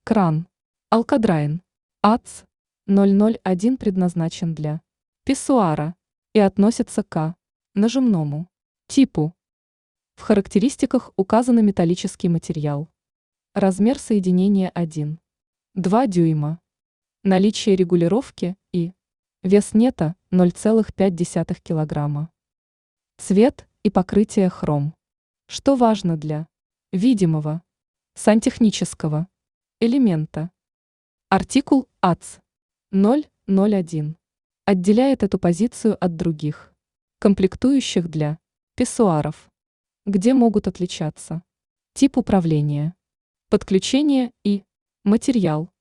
Кран. Алкадрайн. АЦ-001 предназначен для писсуара и относится к нажимному типу. В характеристиках указан металлический материал. Размер соединения 1,2 дюйма. Наличие регулировки и вес нета 0,5 кг. Цвет и покрытие хром. Что важно для видимого сантехнического элемента. Артикул АЦ-001 отделяет эту позицию от других комплектующих для писсуаров, где могут отличаться тип управления, подключение и материал.